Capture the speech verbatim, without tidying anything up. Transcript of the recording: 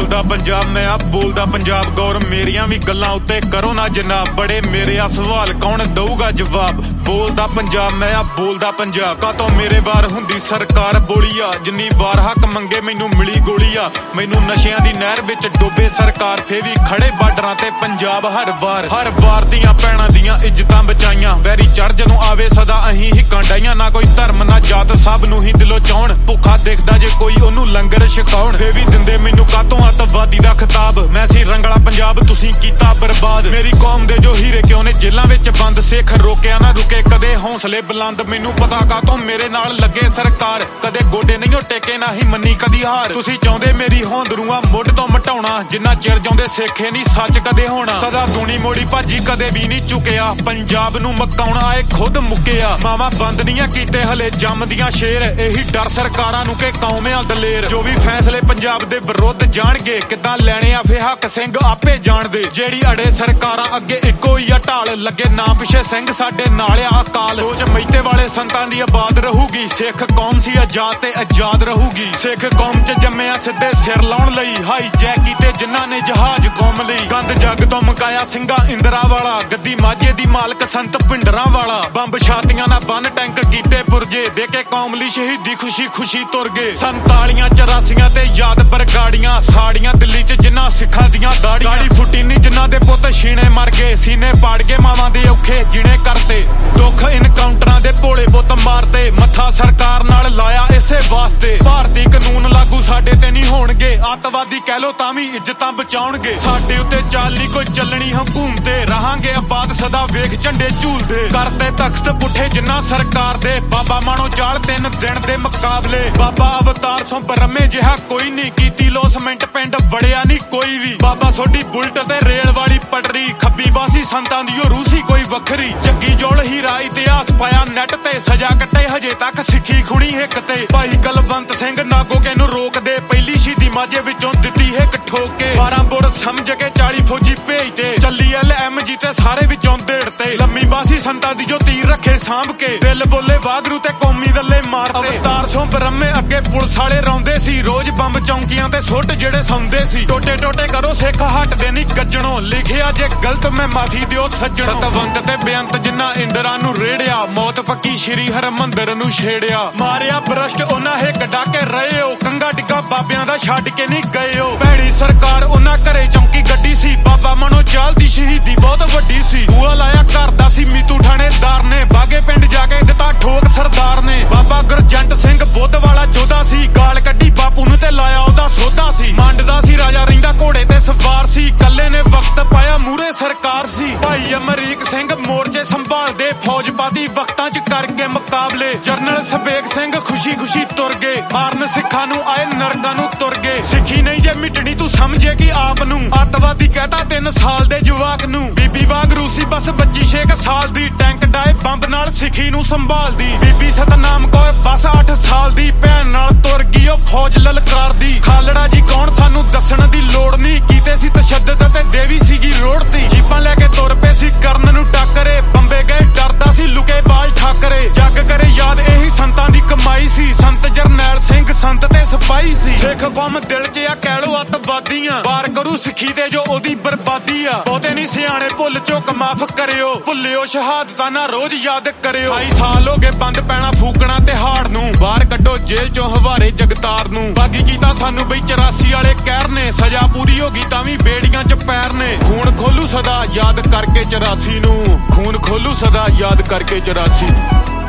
बोलदा पंजाब मैं आ बोलदा पंजाब गौर मेरियां भी गल्लां उत्ते करो ना जनाब बड़े मेरे आ सवाल कौन दऊगा जवाब बोलदा पंजाब मैं आ बोलदा पंजाब का तो मेरे वार हुंदी सरकार बोली आ जिन्नी वार हक मंगे मैनू मिली गोली आ मैनू नशियां दी नहर विच डोबे सरकार फे भी खड़े बार्डरां ते पंजाब हर वार हर वार दियां भैणां दियां इज्जतां बचाईयां वैरी चढ़ जदों आवे सदा अहीं हिक्कां डाईयां ना कोई धर्म ना जात सब नू ही दिलों चाहण भुखा देखदा जे कोई ओनू लंगर छकाउण फे भी दिंदे मैनू कातों अतवादी दा खिताब मैं सी रंगला पंजाब तुसीं कीता बर्बाद मेरी कौम दे जो हीरे क्यों ने जेलां विच बंद सिख रोकिया ना रुके कदे हौसले बुलंद मैनू पता कातों मेरे नाल लगे सरकार कदे गोडे नहीं टेके ना ही मन्नी कदी हार तुसीं चाहुंदे मेरी होंदरूआ मुੱਢ ਤੋਂ मटाउणा जिन्ना चिर जाउंदे सिखे नहीं सच कदे होना सदा दूनी मोड़ी भाजी कदे भी नहीं चुकिया पंजाब नू मकाउणा आए खुद मुक्किया मावा बंद नहीं कीते हले जमदियां शेर यही डर सरकारां नू के कौमियां दलेर जो भी फैसले पंजाब दे विरुद्ध जाणगे किदां लैणे आ फे हक सिंह आपे जाणदे जेड़ी अड़े सरकारां अगे इक्को ही आ ढाल लगे ना पिछे सिंह साडे नाल आ अकाल सोच मैते वाले संतां दी आबाद रहूगी सिख कौम सी आजाद ते आजाद रहूगी सिख कौम च जम्मिया सिद्धे सिर लाउण लई हाई जैक कीते जिन्हां ने जहाज कौम लई गंद जग तो मकाया सिंघा इंदरा वाला गद्दी माझे दी मालक संत पिंडरां वाला बंब छातियां ना बन टैंक कीते पुरजे दे के कौम लई शहीदी खुशी खुशी तुर गए संतालियां चौरासियां ते याद बरगाड़ियां साड़ियां दिल्ली च जिन्हां सिखां दियां दाड़ियां गाड़ी फुटी नी जिन्हां दे पुत छीने मर गए सीने पाड़ के मावां दे औखे जिने करते दुख इनकाउंटरां दे भोले पुत मारते मत्था सरकार नाल लाया इसे वास्ते भारती कानून लागू साडे ते नहीं होणगे अतवादी कह लो तां वी इज्जतां बचाउणगे साडे उत्ते चाली कोई चलनी हुकूमते रहांगे आबाद सदा वेख झंडे झूलदे करते तख्त पुठे जिन्ना सरकार दे बाबा मानो चाल तीन दिन दे मुकाबले बाबा अवतार सो ब्रह्मे जिहा कोई नहीं कीती लोसमेंट पिंड वड़िया नहीं कोई भी बाबा सोडी बुलट ते रेल वाली पटरी खब्बी बासी संतां दी रूसी कोई वखरी जग्गी जोल हीरा इतिहास पाया नेट ते सजा कट्टे हजे तक सिੱਖੀ खुणी हिक ते भाई कलवंत सिंह नागो के नू रोक दे पहली शहीदी माझे विचों दित्ती हिक ठोक के बारह बुर समझ के चाली फौजी भेजते चली एल एम जी ते सारे विचों देड़ते लम्मी बासी संतां दी जो तीर रखे सांभ के दिल बोले वागरू ते कौमी दल्ले मारते अवतार सो ब्रह्मे अगे पुलिस वाले रौंदे सी रोज बंब चौंकियां ते सुट जेड़े सौंदे सी टोटे टोटे करो सिख हटदे नहीं गज्जणों लिखिया जे गलत मैं माफी दिओ सज्जणों सतवंत ते बेअंत जिन्ना इंदरा नू रेड़िया मौत पक्की श्री हरमंदर नू छेड़िया मारिया भ्रष्ट उन्हां हिक डाके रहे हो कंगा डिग्गा बाबियां दा छड्ड के नहीं गए हो भैड़ी सरकार उन्हां घरे चौंकी गड्डी सी बाबा मनो चाल दी शहीदी बहुत वड्डी सी बूआ लाया घर दा सी मीतू थाणेदार ने बागे पिंड जाके दिता ठोक सरदार ने बाबा गुरजंट सिंह बुੱਧ वाला जोधा सी गाल कड्डी बापू नू ते लाया ओदा सौदा सी मंडदा सी राजा रहिंदा घोड़े ते सवार सी कल्ले ने वक्त पाया मूरे सरकार सी भाई अमरीक सिंह मोर्चे संभालदे फौज पाती वक्तां च करके मुकाबले जनरल सवेग सिंह खुशी खुशी तुर गए मारन सिखां नू आए नरकां नू तुर गए सिੱਖੀ नहीं जे मिटनी तू समझे कि आप नू अतवादी कहता तीन साल दे जवाक नू बीबी वाग रूसी बस बच्ची छे साल दी टैंक डाए बंब नाल सिੱਖੀ नू संभालदी बीबी सतनाम कौर बस अठ साल दी भैन नाल तुर गई ओ फौज ललकार दी खालड़ा जी कौन सानू दसण दी लोड़ नहीं कीते सी तशद्दद ते देवी सीगी रोड़ती जीपां लेके तुर पे सी करन नू टाकरे बंबे गए डरदा सी लुके बाज ठाकरे जग करे याद यही संतां दी कमाई सी संत जरनैल सिंह संत ते सिपाही सी सिख कौम दिल च आ कह लो अतवादियां वार करू सिੱਖੀ ते जो ओदी बर्बादी आ बहुते नहीं सियाणे भुल चुक माफ करियो भुलियो शहादतां ना रोज याद करियो ढाई साल हो गए बंद पैना फूकना तिहाड़ नू बाहर कड्डो जेल चों हवारे जगतार नू बागी कीता सानू बई चौरासी वाले कहर ने सजा पूरी हो गई तां वी बेड़ियां च पैर ने खून खोलू सदा याद करके चौरासी नू खून खोलू सदा याद करके चौरासी